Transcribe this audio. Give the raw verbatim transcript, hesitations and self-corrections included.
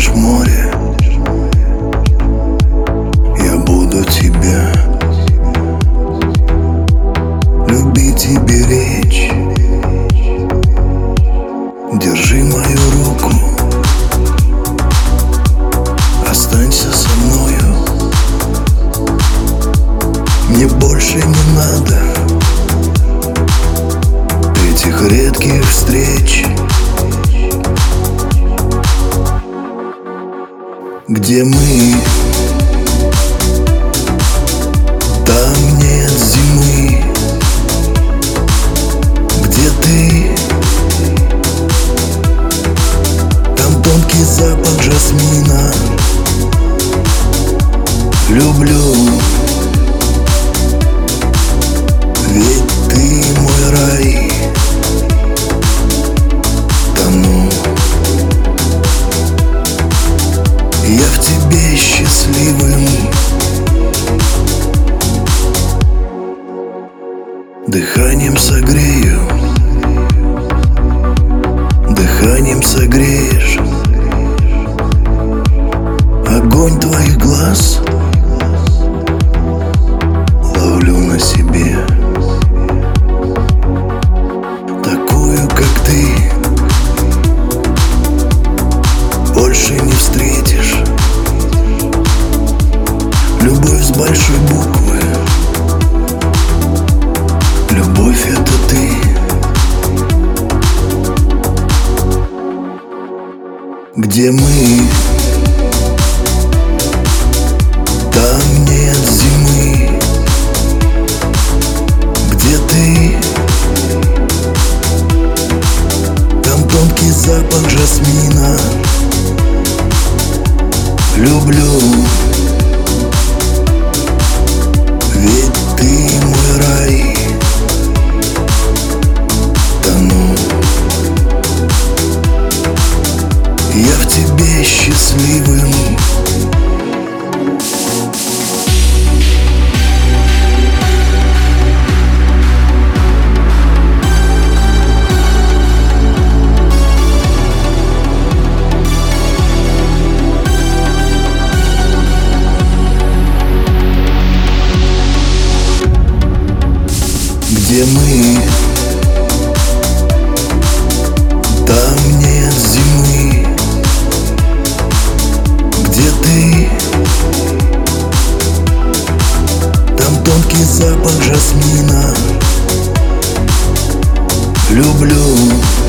лишь море. Я буду тебя любить и беречь. Держи мою руку, останься со мною. Мне больше не надо этих редких встреч, где мы, там нет зимы. Где ты, там тонкий запах жасмина. Люблю, ведь ты мой рай. Тону я в тебе счастливым. Дыханием согрею, дыханием согреешь. Огонь твоих глаз ловлю на себе. Такую, как ты, больше не встретишь. Любовь с большой буквы. Любовь — это ты. Где мы, там нет зимы. Где ты, там тонкий запах жасмина. Люблю, ведь ты мой рай. Тону я в тебе счастливым. Где мы, там нет зимы. Где ты, там тонкий запах жасмина. Люблю,